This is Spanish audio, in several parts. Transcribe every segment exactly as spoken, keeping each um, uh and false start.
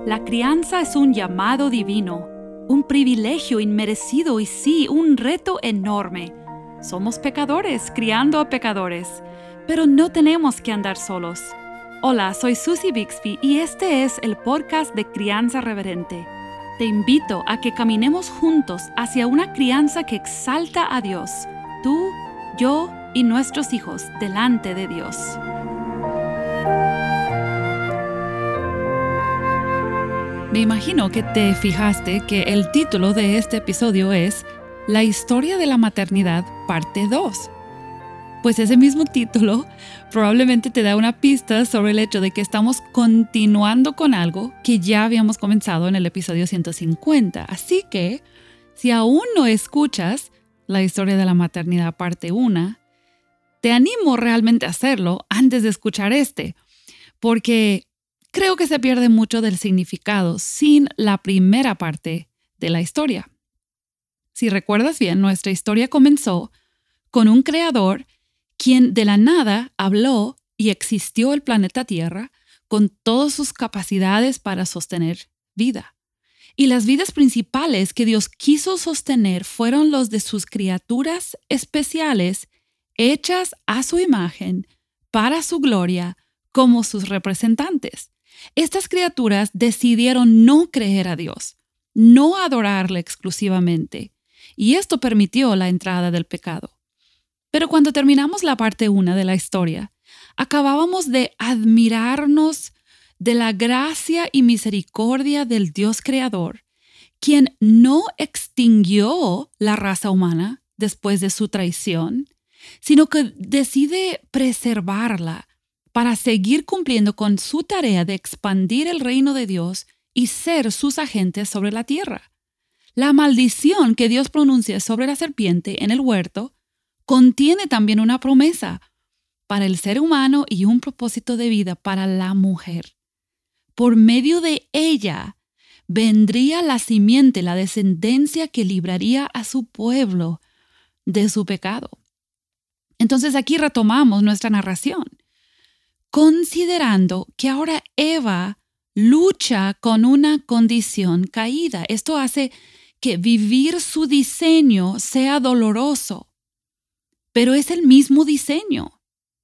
La crianza es un llamado divino, un privilegio inmerecido y sí, un reto enorme. Somos pecadores criando a pecadores, pero no tenemos que andar solos. Hola, soy Susie Bixby y este es el podcast de Crianza Reverente. Te invito a que caminemos juntos hacia una crianza que exalta a Dios, tú, yo y nuestros hijos delante de Dios. Me imagino que te fijaste que el título de este episodio es La historia de la maternidad, parte dos. Pues ese mismo título probablemente te da una pista sobre el hecho de que estamos continuando con algo que ya habíamos comenzado en el episodio ciento cincuenta. Así que, si aún no escuchas la historia de la maternidad, parte uno, te animo realmente a hacerlo antes de escuchar este, porque creo que se pierde mucho del significado sin la primera parte de la historia. Si recuerdas bien, nuestra historia comenzó con un creador quien de la nada habló y existió el planeta Tierra con todas sus capacidades para sostener vida. Y las vidas principales que Dios quiso sostener fueron los de sus criaturas especiales hechas a su imagen, para su gloria, como sus representantes. Estas criaturas decidieron no creer a Dios, no adorarle exclusivamente, y esto permitió la entrada del pecado. Pero cuando terminamos la parte uno de la historia, acabábamos de admirarnos de la gracia y misericordia del Dios Creador, quien no extinguió la raza humana después de su traición, sino que decide preservarla para seguir cumpliendo con su tarea de expandir el reino de Dios y ser sus agentes sobre la tierra. La maldición que Dios pronuncia sobre la serpiente en el huerto contiene también una promesa para el ser humano y un propósito de vida para la mujer. Por medio de ella vendría la simiente, la descendencia que libraría a su pueblo de su pecado. Entonces aquí retomamos nuestra narración, considerando que ahora Eva lucha con una condición caída. Esto hace que vivir su diseño sea doloroso, pero es el mismo diseño.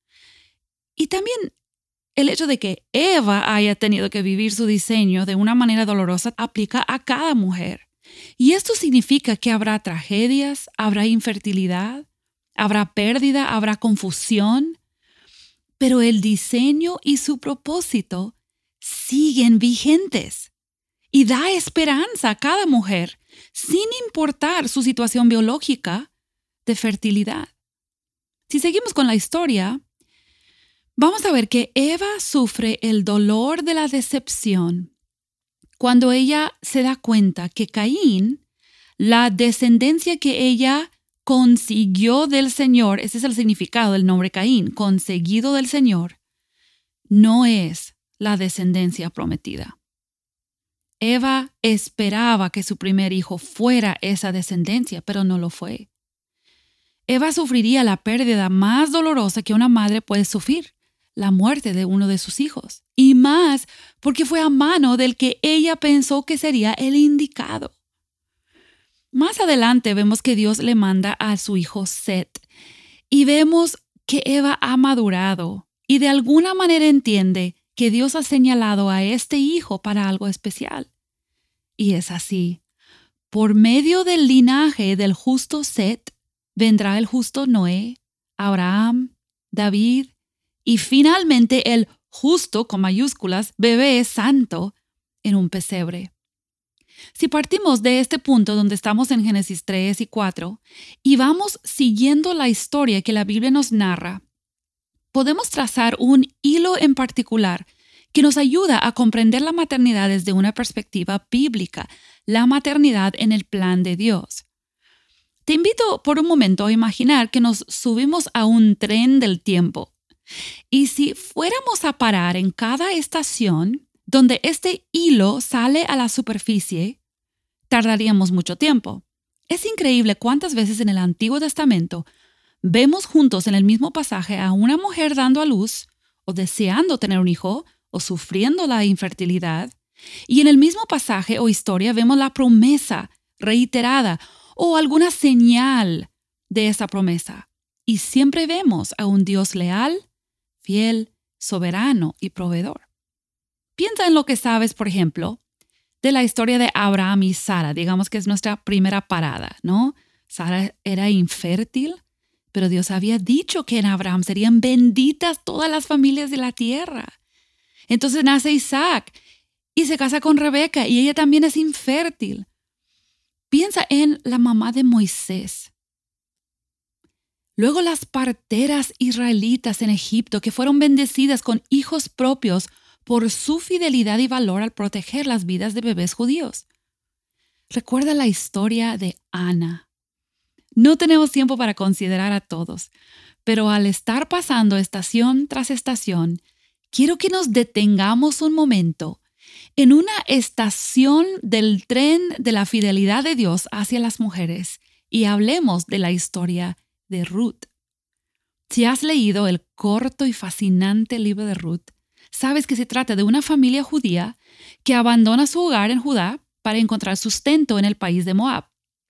Y también el hecho de que Eva haya tenido que vivir su diseño de una manera dolorosa aplica a cada mujer. Y esto significa que habrá tragedias, habrá infertilidad, habrá pérdida, habrá confusión, pero el diseño y su propósito siguen vigentes y da esperanza a cada mujer, sin importar su situación biológica de fertilidad. Si seguimos con la historia, vamos a ver que Eva sufre el dolor de la decepción cuando ella se da cuenta que Caín, la descendencia que ella consiguió del Señor, ese es el significado del nombre Caín, conseguido del Señor, no es la descendencia prometida. Eva esperaba que su primer hijo fuera esa descendencia, pero no lo fue. Eva sufriría la pérdida más dolorosa que una madre puede sufrir, la muerte de uno de sus hijos, y más porque fue a mano del que ella pensó que sería el indicado. Más adelante vemos que Dios le manda a su hijo Set y vemos que Eva ha madurado y de alguna manera entiende que Dios ha señalado a este hijo para algo especial. Y es así. Por medio del linaje del justo Set vendrá el justo Noé, Abraham, David y finalmente el justo con mayúsculas bebé santo en un pesebre. Si partimos de este punto donde estamos en Génesis tres y cuatro y vamos siguiendo la historia que la Biblia nos narra, podemos trazar un hilo en particular que nos ayuda a comprender la maternidad desde una perspectiva bíblica, la maternidad en el plan de Dios. Te invito por un momento a imaginar que nos subimos a un tren del tiempo y si fuéramos a parar en cada estación donde este hilo sale a la superficie, tardaríamos mucho tiempo. Es increíble cuántas veces en el Antiguo Testamento vemos juntos en el mismo pasaje a una mujer dando a luz o deseando tener un hijo o sufriendo la infertilidad Y en el mismo pasaje o historia vemos la promesa reiterada o alguna señal de esa promesa. Y siempre vemos a un Dios leal, fiel, soberano y proveedor. Piensa en lo que sabes, por ejemplo, de la historia de Abraham y Sara. Digamos que es nuestra primera parada, ¿no? Sara era infértil, pero Dios había dicho que en Abraham serían benditas todas las familias de la tierra. Entonces nace Isaac y se casa con Rebeca y ella también es infértil. Piensa en la mamá de Moisés. Luego las parteras israelitas en Egipto que fueron bendecidas con hijos propios por su fidelidad y valor al proteger las vidas de bebés judíos. Recuerda la historia de Ana. No tenemos tiempo para considerar a todos, pero al estar pasando estación tras estación, quiero que nos detengamos un momento en una estación del tren de la fidelidad de Dios hacia las mujeres y hablemos de la historia de Ruth. Si has leído el corto y fascinante libro de Ruth, sabes que se trata de una familia judía que abandona su hogar en Judá para encontrar sustento en el país de Moab.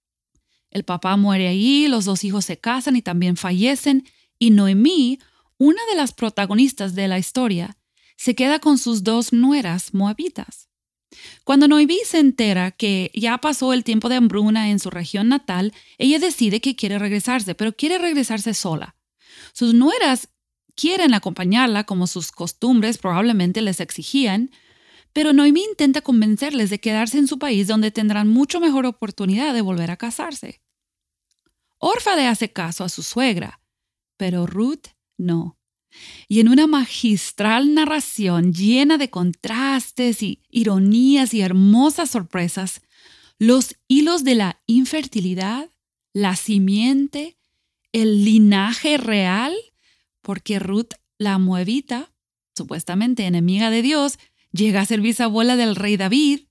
El papá muere allí, los dos hijos se casan y también fallecen, y Noemí, una de las protagonistas de la historia, se queda con sus dos nueras moabitas. Cuando Noemí se entera que ya pasó el tiempo de hambruna en su región natal, ella decide que quiere regresarse, pero quiere regresarse sola. Sus nueras quieren acompañarla como sus costumbres probablemente les exigían, pero Noemí intenta convencerles de quedarse en su país donde tendrán mucho mejor oportunidad de volver a casarse. Orfa le hace caso a su suegra, pero Ruth no. Y en una magistral narración llena de contrastes y ironías y hermosas sorpresas, los hilos de la infertilidad, la simiente, el linaje real, porque Ruth, la moabita, supuestamente enemiga de Dios, llega a ser bisabuela del rey David,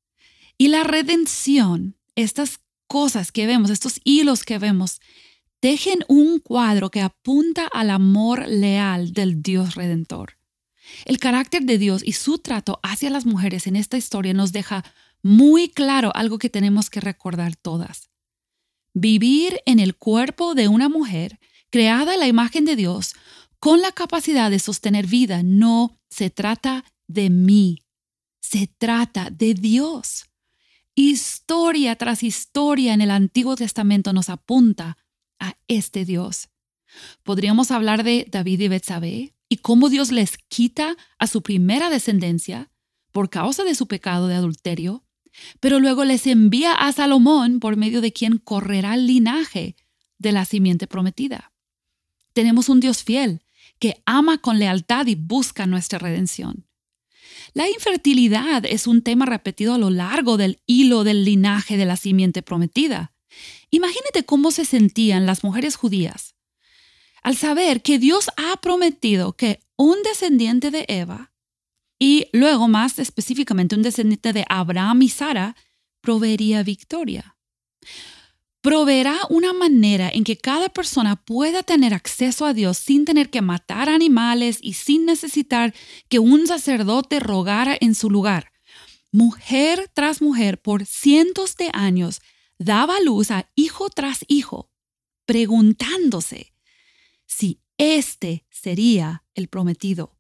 y la redención, estas cosas que vemos, estos hilos que vemos, tejen un cuadro que apunta al amor leal del Dios Redentor. El carácter de Dios y su trato hacia las mujeres en esta historia nos deja muy claro algo que tenemos que recordar todas. Vivir en el cuerpo de una mujer creada a la imagen de Dios con la capacidad de sostener vida no se trata de mí, se trata de Dios. Historia tras historia en el Antiguo Testamento nos apunta a este Dios. Podríamos hablar de David y Betsabé y cómo Dios les quita a su primera descendencia por causa de su pecado de adulterio, pero luego les envía a Salomón por medio de quien correrá el linaje de la simiente prometida. Tenemos un Dios fiel que ama con lealtad y busca nuestra redención. La infertilidad es un tema repetido a lo largo del hilo del linaje de la simiente prometida. Imagínate cómo se sentían las mujeres judías al saber que Dios ha prometido que un descendiente de Eva y luego más específicamente un descendiente de Abraham y Sara proveería victoria. Proveerá una manera en que cada persona pueda tener acceso a Dios sin tener que matar animales y sin necesitar que un sacerdote rogara en su lugar. Mujer tras mujer por cientos de años daba luz a hijo tras hijo, preguntándose si este sería el prometido.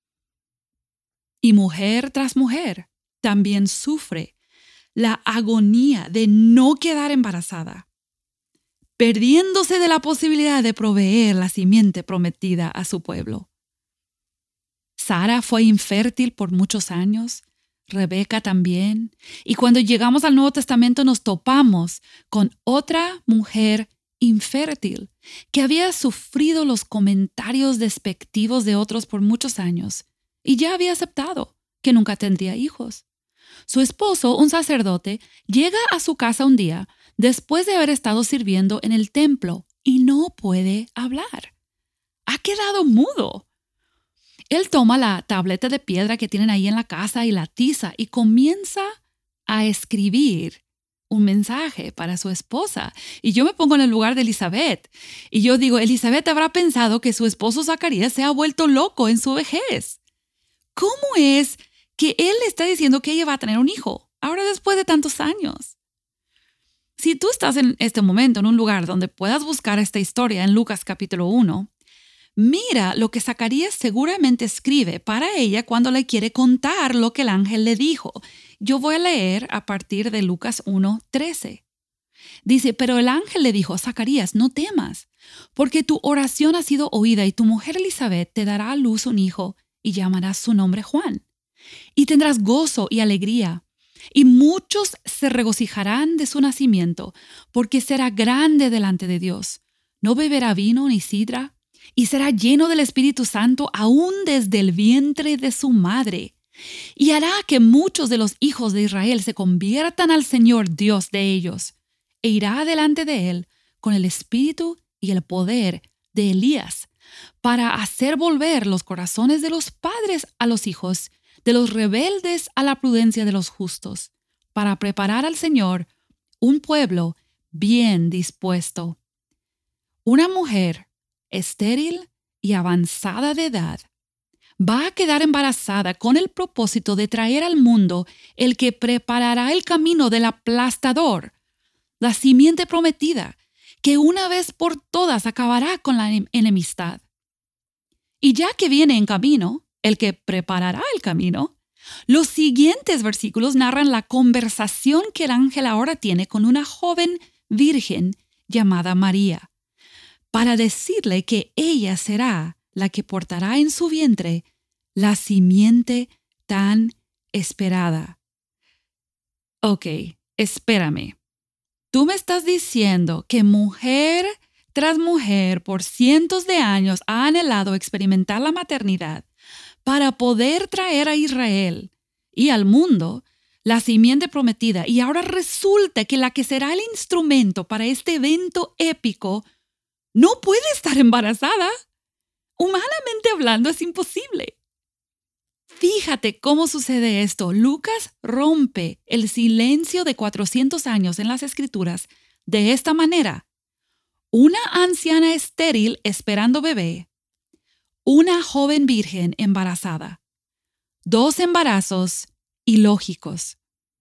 Y mujer tras mujer también sufre la agonía de no quedar embarazada, perdiéndose de la posibilidad de proveer la simiente prometida a su pueblo. Sara fue infértil por muchos años, Rebeca también, y cuando llegamos al Nuevo Testamento nos topamos con otra mujer infértil que había sufrido los comentarios despectivos de otros por muchos años y ya había aceptado que nunca tendría hijos. Su esposo, un sacerdote, llega a su casa un día después de haber estado sirviendo en el templo y no puede hablar. Ha quedado mudo. Él toma la tableta de piedra que tienen ahí en la casa y la tiza y comienza a escribir un mensaje para su esposa. Y yo me pongo en el lugar de Elizabeth. Y yo digo, Elizabeth habrá pensado que su esposo Zacarías se ha vuelto loco en su vejez. ¿Cómo es que él le está diciendo que ella va a tener un hijo, ahora después de tantos años. Si tú estás en este momento en un lugar donde puedas buscar esta historia en Lucas capítulo uno, mira lo que Zacarías seguramente escribe para ella cuando le quiere contar lo que el ángel le dijo. Yo voy a leer a partir de Lucas uno trece. Dice, pero el ángel le dijo, Zacarías, no temas, porque tu oración ha sido oída y tu mujer Elizabeth te dará a luz un hijo y llamarás su nombre Juan. Y tendrás gozo y alegría, y muchos se regocijarán de su nacimiento, porque será grande delante de Dios. No beberá vino ni sidra, y será lleno del Espíritu Santo aún desde el vientre de su madre. Y hará que muchos de los hijos de Israel se conviertan al Señor Dios de ellos, e irá delante de él con el espíritu y el poder de Elías, para hacer volver los corazones de los padres a los hijos, de los rebeldes a la prudencia de los justos, para preparar al Señor un pueblo bien dispuesto. Una mujer estéril y avanzada de edad va a quedar embarazada con el propósito de traer al mundo el que preparará el camino del aplastador, la simiente prometida, que una vez por todas acabará con la enemistad. Y ya que viene en camino, el que preparará el camino, los siguientes versículos narran la conversación que el ángel ahora tiene con una joven virgen llamada María, para decirle que ella será la que portará en su vientre la simiente tan esperada. Ok, espérame. Tú me estás diciendo que mujer tras mujer por cientos de años ha anhelado experimentar la maternidad para poder traer a Israel y al mundo la simiente prometida, y ahora resulta que la que será el instrumento para este evento épico no puede estar embarazada. Humanamente hablando es imposible. Fíjate cómo sucede esto. Lucas rompe el silencio de cuatrocientos años en las Escrituras de esta manera. Una anciana estéril esperando bebé, una joven virgen embarazada. Dos embarazos ilógicos.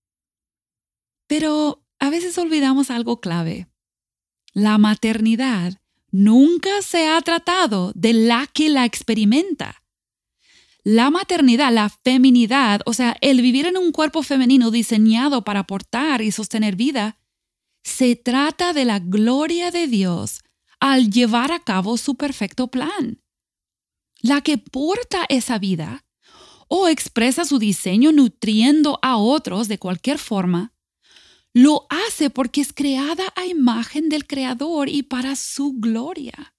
Pero a veces olvidamos algo clave. La maternidad nunca se ha tratado de la que la experimenta. La maternidad, la feminidad, o sea, el vivir en un cuerpo femenino diseñado para aportar y sostener vida, se trata de la gloria de Dios al llevar a cabo su perfecto plan. La que porta esa vida o expresa su diseño nutriendo a otros de cualquier forma, lo hace porque es creada a imagen del Creador y para su gloria.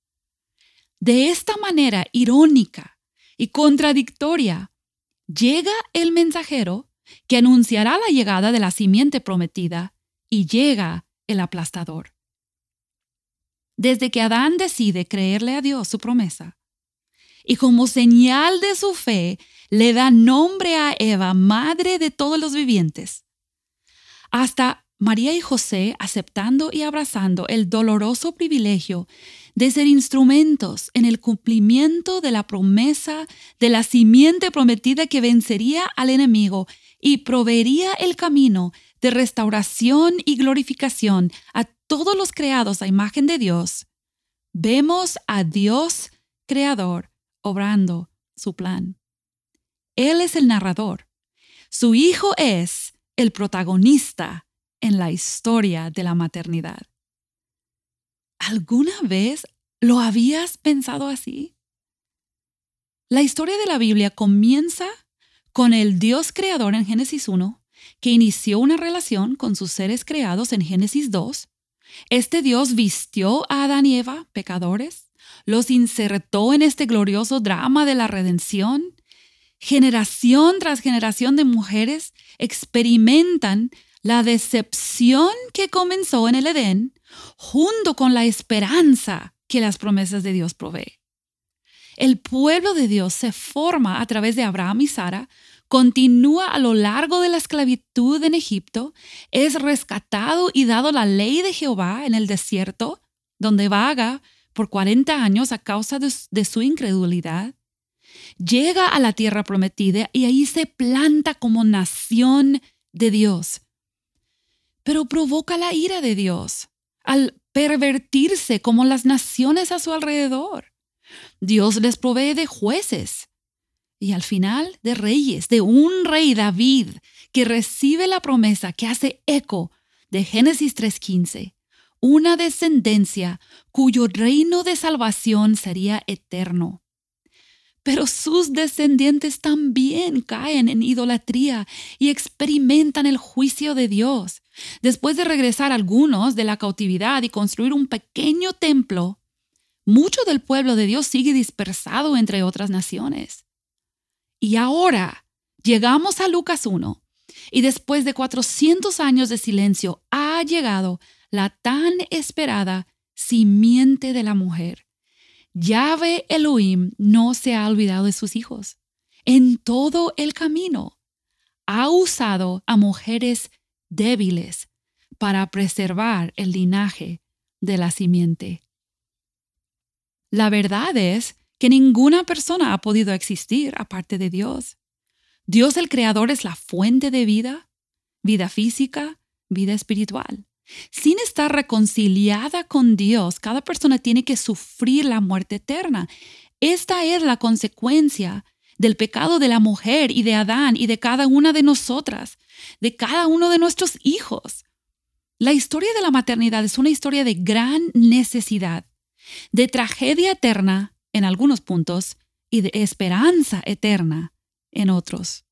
De esta manera irónica y contradictoria, llega el mensajero que anunciará la llegada de la simiente prometida, y llega el aplastador. Desde que Adán decide creerle a Dios su promesa, y como señal de su fe, le da nombre a Eva, madre de todos los vivientes, hasta María y José aceptando y abrazando el doloroso privilegio de ser instrumentos en el cumplimiento de la promesa de la simiente prometida que vencería al enemigo y proveería el camino de restauración y glorificación a todos los creados a imagen de Dios. Vemos a Dios creador obrando su plan. Él es el narrador. Su Hijo es el protagonista en la historia de la maternidad. ¿Alguna vez lo habías pensado así? La historia de la Biblia comienza con el Dios creador en Génesis uno, que inició una relación con sus seres creados en Génesis dos. Este Dios vistió a Adán y Eva, pecadores, los insertó en este glorioso drama de la redención. Generación tras generación de mujeres experimentan la decepción que comenzó en el Edén, junto con la esperanza que las promesas de Dios provee. El pueblo de Dios se forma a través de Abraham y Sara, continúa a lo largo de la esclavitud en Egipto, es rescatado y dado la ley de Jehová en el desierto, donde vaga por cuarenta años a causa de, de su incredulidad. llega a la tierra prometida y ahí se planta como nación de Dios. Pero provoca la ira de Dios al pervertirse como las naciones a su alrededor. Dios les provee de jueces y al final de reyes, de un rey David que recibe la promesa que hace eco de Génesis tres quince, una descendencia cuyo reino de salvación sería eterno. Pero sus descendientes también caen en idolatría y experimentan el juicio de Dios. Después de regresar algunos de la cautividad y construir un pequeño templo, mucho del pueblo de Dios sigue dispersado entre otras naciones. Y ahora llegamos a Lucas uno, y después de cuatrocientos años de silencio ha llegado la tan esperada simiente de la mujer. Yahvé Elohim no se ha olvidado de sus hijos. En todo el camino ha usado a mujeres débiles para preservar el linaje de la simiente. La verdad es que ninguna persona ha podido existir aparte de Dios. Dios el Creador es la fuente de vida, vida física, vida espiritual. Sin estar reconciliada con Dios, cada persona tiene que sufrir la muerte eterna. Esta es la consecuencia del pecado de la mujer y de Adán y de cada una de nosotras, de cada uno de nuestros hijos. La historia de la maternidad es una historia de gran necesidad, de tragedia eterna en algunos puntos y de esperanza eterna en otros.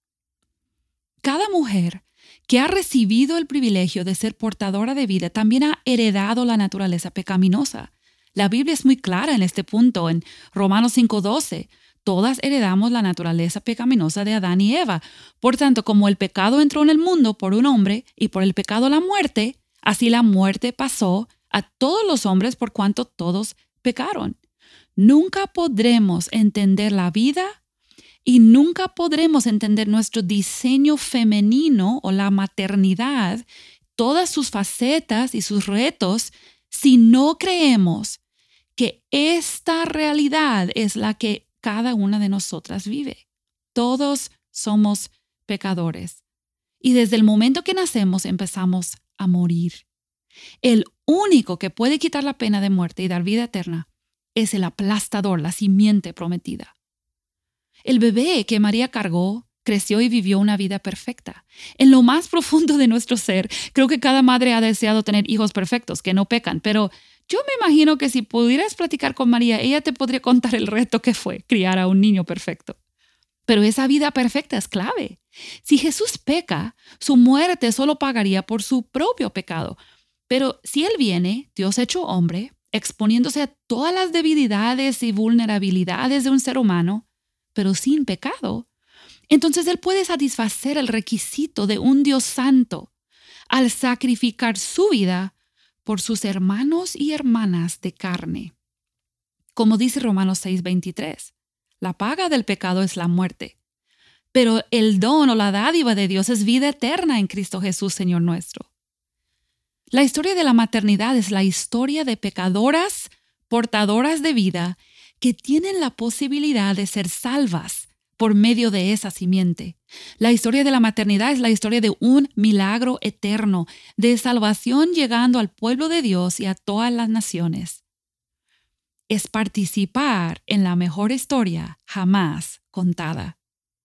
Cada mujer que ha recibido el privilegio de ser portadora de vida también ha heredado la naturaleza pecaminosa. La Biblia es muy clara en este punto. En Romanos cinco doce, todas heredamos la naturaleza pecaminosa de Adán y Eva. Por tanto, como el pecado entró en el mundo por un hombre y por el pecado la muerte, así la muerte pasó a todos los hombres por cuanto todos pecaron. Nunca podremos entender la vida y nunca podremos entender nuestro diseño femenino o la maternidad, todas sus facetas y sus retos, si no creemos que esta realidad es la que cada una de nosotras vive. Todos somos pecadores. Y desde el momento que nacemos empezamos a morir. El único que puede quitar la pena de muerte y dar vida eterna es el aplastador, la simiente prometida. El bebé que María cargó creció y vivió una vida perfecta. En lo más profundo de nuestro ser, creo que cada madre ha deseado tener hijos perfectos, que no pecan, pero yo me imagino que si pudieras platicar con María, ella te podría contar el reto que fue criar a un niño perfecto. Pero esa vida perfecta es clave. Si Jesús peca, su muerte solo pagaría por su propio pecado. Pero si Él viene, Dios hecho hombre, exponiéndose a todas las debilidades y vulnerabilidades de un ser humano, pero sin pecado, entonces Él puede satisfacer el requisito de un Dios santo al sacrificar su vida por sus hermanos y hermanas de carne. Como dice Romanos seis veintitrés, la paga del pecado es la muerte, pero el don o la dádiva de Dios es vida eterna en Cristo Jesús, Señor nuestro. La historia de la maternidad es la historia de pecadoras portadoras de vida que tienen la posibilidad de ser salvas por medio de esa simiente. La historia de la maternidad es la historia de un milagro eterno de salvación llegando al pueblo de Dios y a todas las naciones. Es participar en la mejor historia jamás contada.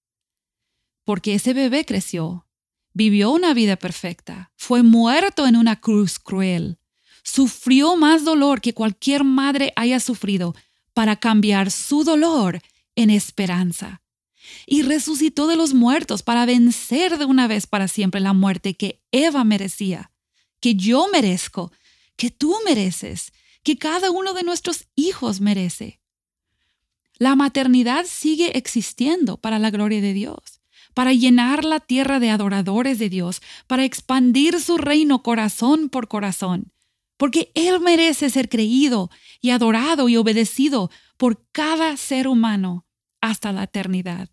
Porque ese bebé creció, vivió una vida perfecta, fue muerto en una cruz cruel, sufrió más dolor que cualquier madre haya sufrido para cambiar su dolor en esperanza. Y resucitó de los muertos para vencer de una vez para siempre la muerte que Eva merecía, que yo merezco, que tú mereces, que cada uno de nuestros hijos merece. La maternidad sigue existiendo para la gloria de Dios, para llenar la tierra de adoradores de Dios, para expandir su reino corazón por corazón, porque Él merece ser creído y adorado y obedecido por cada ser humano hasta la eternidad.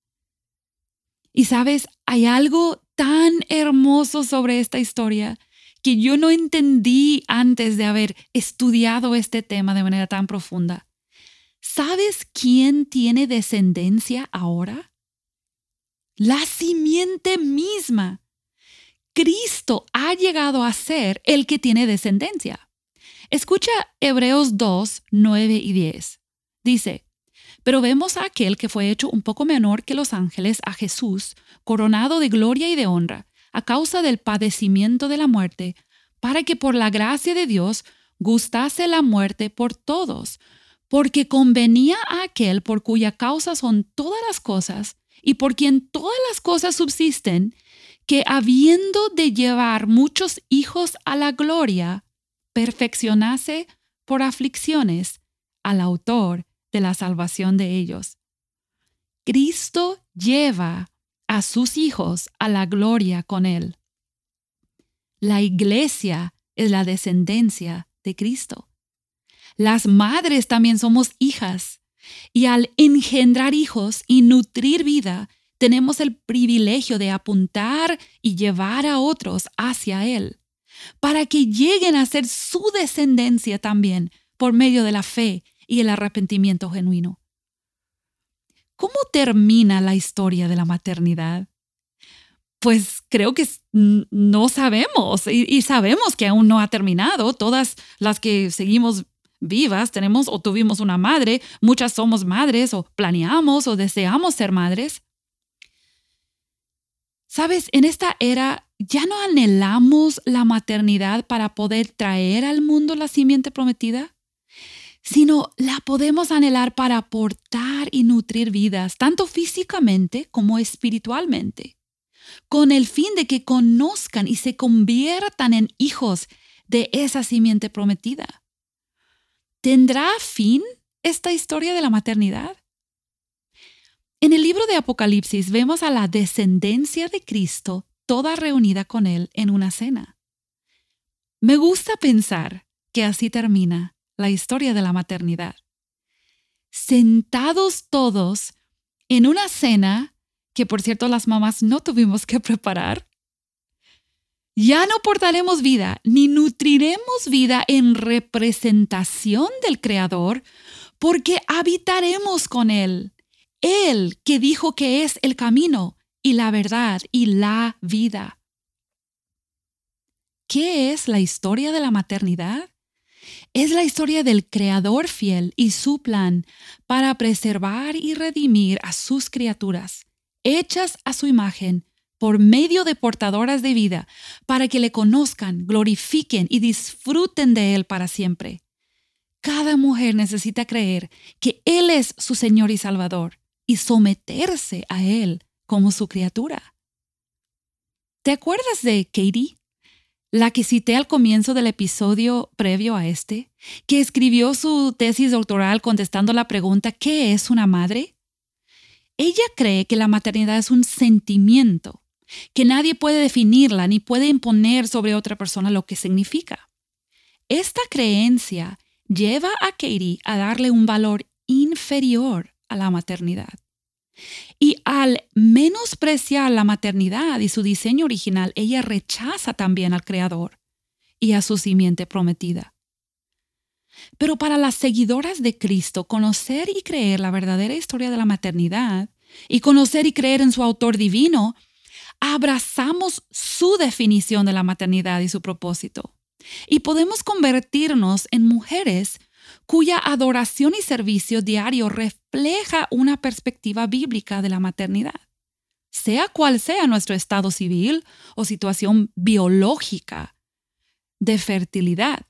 Y sabes, hay algo tan hermoso sobre esta historia que yo no entendí antes de haber estudiado este tema de manera tan profunda. ¿Sabes quién tiene descendencia ahora? La simiente misma. Cristo ha llegado a ser el que tiene descendencia. Escucha Hebreos dos, nueve y diez. Dice, pero vemos a aquel que fue hecho un poco menor que los ángeles, a Jesús, coronado de gloria y de honra, a causa del padecimiento de la muerte, para que por la gracia de Dios gustase la muerte por todos, porque convenía a aquel por cuya causa son todas las cosas, y por quien todas las cosas subsisten, que habiendo de llevar muchos hijos a la gloria, perfeccionase por aflicciones al autor de la salvación de ellos. Cristo lleva a sus hijos a la gloria con él. La iglesia es la descendencia de Cristo. Las madres también somos hijas, y al engendrar hijos y nutrir vida, tenemos el privilegio de apuntar y llevar a otros hacia Él, para que lleguen a ser su descendencia también por medio de la fe y el arrepentimiento genuino. ¿Cómo termina la historia de la maternidad? Pues creo que no sabemos y, y sabemos que aún no ha terminado. Todas las que seguimos vivas tenemos o tuvimos una madre, muchas somos madres o planeamos o deseamos ser madres. ¿Sabes? En esta era ya no anhelamos la maternidad para poder traer al mundo la simiente prometida, sino la podemos anhelar para aportar y nutrir vidas, tanto físicamente como espiritualmente, con el fin de que conozcan y se conviertan en hijos de esa simiente prometida. ¿Tendrá fin esta historia de la maternidad? En el libro de Apocalipsis vemos a la descendencia de Cristo toda reunida con Él en una cena. Me gusta pensar que así termina la historia de la maternidad. Sentados todos en una cena que, por cierto, las mamás no tuvimos que preparar, ya no portaremos vida ni nutriremos vida en representación del Creador, porque habitaremos con Él. Él que dijo que es el camino y la verdad y la vida. ¿Qué es la historia de la maternidad? Es la historia del Creador fiel y su plan para preservar y redimir a sus criaturas, hechas a su imagen, por medio de portadoras de vida, para que le conozcan, glorifiquen y disfruten de Él para siempre. Cada mujer necesita creer que Él es su Señor y Salvador y someterse a Él como su criatura. ¿Te acuerdas de Katie, la que cité al comienzo del episodio previo a este, que escribió su tesis doctoral contestando la pregunta ¿qué es una madre? Ella cree que la maternidad es un sentimiento, que nadie puede definirla ni puede imponer sobre otra persona lo que significa. Esta creencia lleva a Katie a darle un valor inferior a la maternidad. Y al menospreciar la maternidad y su diseño original, ella rechaza también al Creador y a su simiente prometida. Pero para las seguidoras de Cristo, conocer y creer la verdadera historia de la maternidad y conocer y creer en su autor divino, abrazamos su definición de la maternidad y su propósito. Y podemos convertirnos en mujeres cuya adoración y servicio diario refleja una perspectiva bíblica de la maternidad, sea cual sea nuestro estado civil o situación biológica de fertilidad.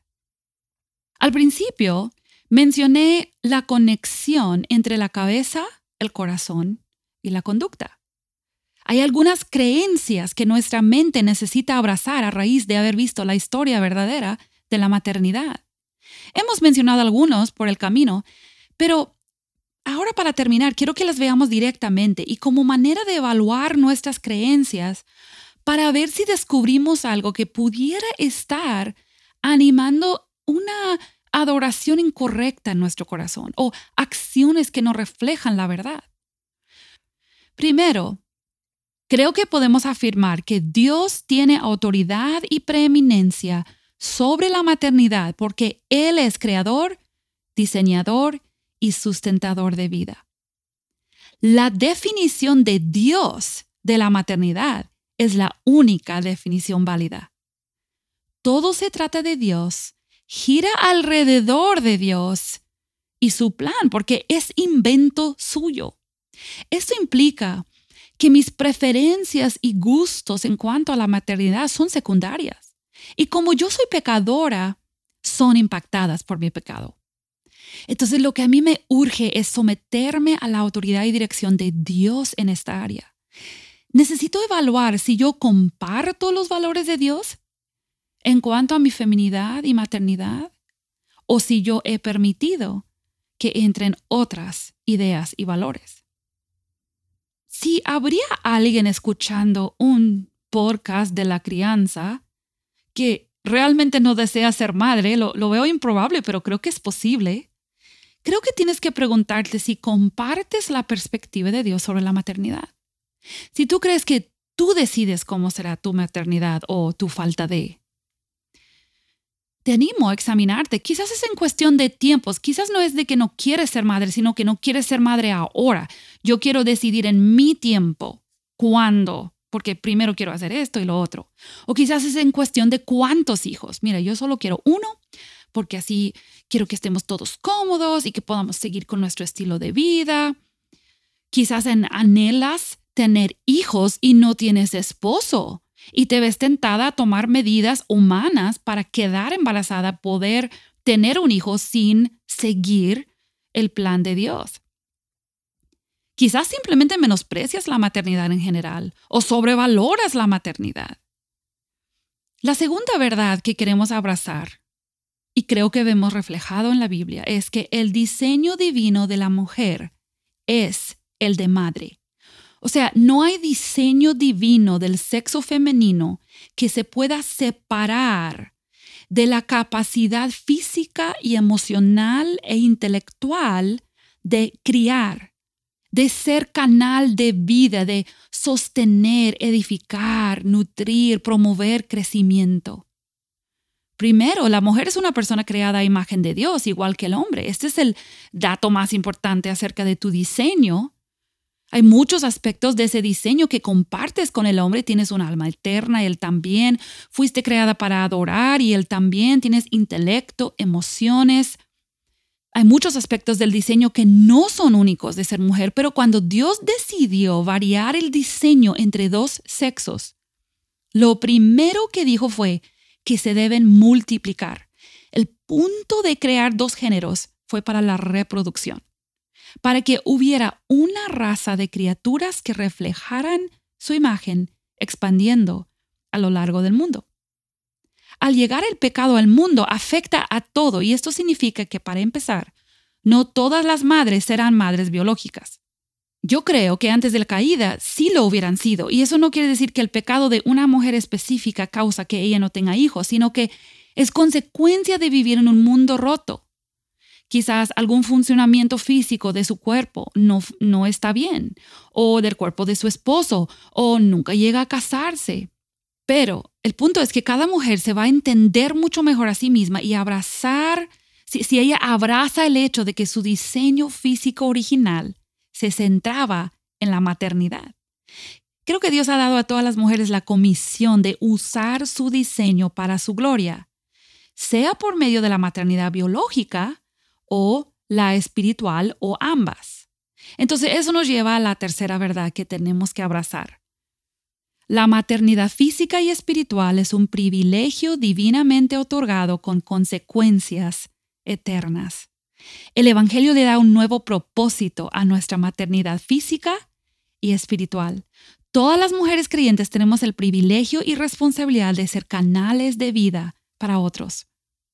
Al principio mencioné la conexión entre la cabeza, el corazón y la conducta. Hay algunas creencias que nuestra mente necesita abrazar a raíz de haber visto la historia verdadera de la maternidad. Hemos mencionado algunos por el camino, pero ahora para terminar quiero que las veamos directamente y como manera de evaluar nuestras creencias para ver si descubrimos algo que pudiera estar animando una adoración incorrecta en nuestro corazón o acciones que no reflejan la verdad. Primero, creo que podemos afirmar que Dios tiene autoridad y preeminencia sobre la maternidad porque Él es creador, diseñador y sustentador de vida. La definición de Dios de la maternidad es la única definición válida. Todo se trata de Dios, gira alrededor de Dios y su plan, porque es invento suyo. Esto implica que mis preferencias y gustos en cuanto a la maternidad son secundarias. Y como yo soy pecadora, son impactadas por mi pecado. Entonces lo que a mí me urge es someterme a la autoridad y dirección de Dios en esta área. Necesito evaluar si yo comparto los valores de Dios en cuanto a mi feminidad y maternidad, o si yo he permitido que entren otras ideas y valores. Si habría alguien escuchando un podcast de la crianza que realmente no desea ser madre, lo, lo veo improbable, pero creo que es posible. Creo que tienes que preguntarte si compartes la perspectiva de Dios sobre la maternidad. Si tú crees que tú decides cómo será tu maternidad o tu falta de. Te animo a examinarte. Quizás es en cuestión de tiempos. Quizás no es de que no quieres ser madre, sino que no quieres ser madre ahora. Yo quiero decidir en mi tiempo cuándo, porque primero quiero hacer esto y lo otro. O quizás es en cuestión de cuántos hijos. Mira, yo solo quiero uno, porque así quiero que estemos todos cómodos y que podamos seguir con nuestro estilo de vida. Quizás en anhelas tener hijos y no tienes esposo y te ves tentada a tomar medidas humanas para quedar embarazada, poder tener un hijo sin seguir el plan de Dios. Quizás simplemente menosprecias la maternidad en general o sobrevaloras la maternidad. La segunda verdad que queremos abrazar, y creo que vemos reflejado en la Biblia, es que el diseño divino de la mujer es el de madre. O sea, no hay diseño divino del sexo femenino que se pueda separar de la capacidad física y emocional e intelectual de criar, de ser canal de vida, de sostener, edificar, nutrir, promover crecimiento. Primero, la mujer es una persona creada a imagen de Dios, igual que el hombre. Este es el dato más importante acerca de tu diseño. Hay muchos aspectos de ese diseño que compartes con el hombre. Tienes un alma eterna, él también. Fuiste creada para adorar y él también. Tienes intelecto, emociones. Hay muchos aspectos del diseño que no son únicos de ser mujer, pero cuando Dios decidió variar el diseño entre dos sexos, lo primero que dijo fue que se deben multiplicar. El punto de crear dos géneros fue para la reproducción, para que hubiera una raza de criaturas que reflejaran su imagen, expandiendo a lo largo del mundo. Al llegar el pecado al mundo, afecta a todo, y esto significa que, para empezar, no todas las madres serán madres biológicas. Yo creo que antes de la caída sí lo hubieran sido, y eso no quiere decir que el pecado de una mujer específica causa que ella no tenga hijos, sino que es consecuencia de vivir en un mundo roto. Quizás algún funcionamiento físico de su cuerpo no, no está bien, o del cuerpo de su esposo, o nunca llega a casarse. Pero el punto es que cada mujer se va a entender mucho mejor a sí misma y abrazar, si, si ella abraza el hecho de que su diseño físico original se centraba en la maternidad. Creo que Dios ha dado a todas las mujeres la comisión de usar su diseño para su gloria, sea por medio de la maternidad biológica o la espiritual o ambas. Entonces eso nos lleva a la tercera verdad que tenemos que abrazar. La maternidad física y espiritual es un privilegio divinamente otorgado con consecuencias eternas. El Evangelio le da un nuevo propósito a nuestra maternidad física y espiritual. Todas las mujeres creyentes tenemos el privilegio y responsabilidad de ser canales de vida para otros.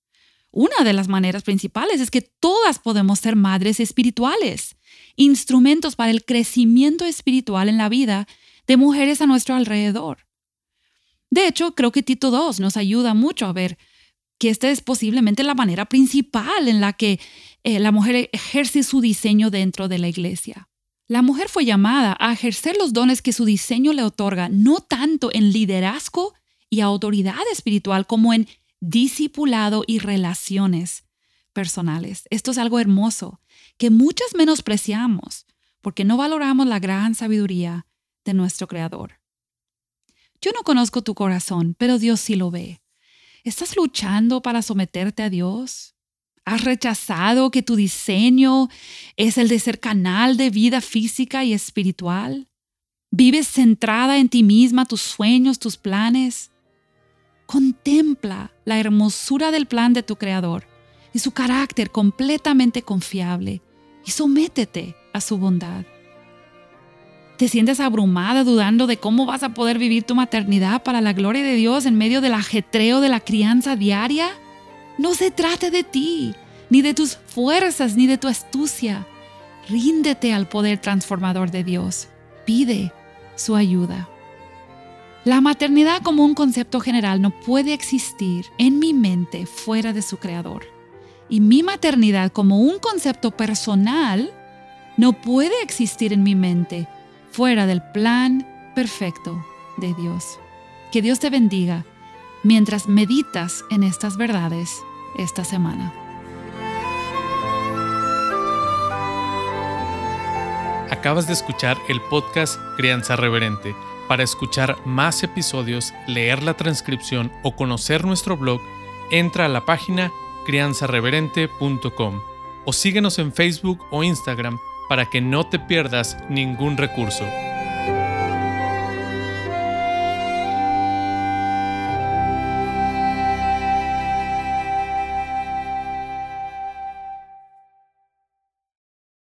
Una de las maneras principales es que todas podemos ser madres espirituales, instrumentos para el crecimiento espiritual en la vida de mujeres a nuestro alrededor. De hecho, creo que Tito dos nos ayuda mucho a ver que esta es posiblemente la manera principal en la que eh, la mujer ejerce su diseño dentro de la iglesia. La mujer fue llamada a ejercer los dones que su diseño le otorga, no tanto en liderazgo y autoridad espiritual como en discipulado y relaciones personales. Esto es algo hermoso, que muchas menospreciamos porque no valoramos la gran sabiduría de nuestro Creador. Yo no conozco tu corazón, pero Dios sí lo ve. ¿Estás luchando para someterte a Dios? ¿Has rechazado que tu diseño es el de ser canal de vida física y espiritual? ¿Vives centrada en ti misma, tus sueños, tus planes? Contempla la hermosura del plan de tu Creador y su carácter completamente confiable y sométete a su bondad. ¿Te sientes abrumada dudando de cómo vas a poder vivir tu maternidad para la gloria de Dios en medio del ajetreo de la crianza diaria? No se trate de ti, ni de tus fuerzas, ni de tu astucia. Ríndete al poder transformador de Dios. Pide su ayuda. La maternidad como un concepto general no puede existir en mi mente fuera de su Creador. Y mi maternidad como un concepto personal no puede existir en mi mente fuera del plan perfecto de Dios. Que Dios te bendiga mientras meditas en estas verdades esta semana. Acabas de escuchar el podcast Crianza Reverente. Para escuchar más episodios, leer la transcripción o conocer nuestro blog, entra a la página crianza reverente punto com o síguenos en Facebook o Instagram para que no te pierdas ningún recurso.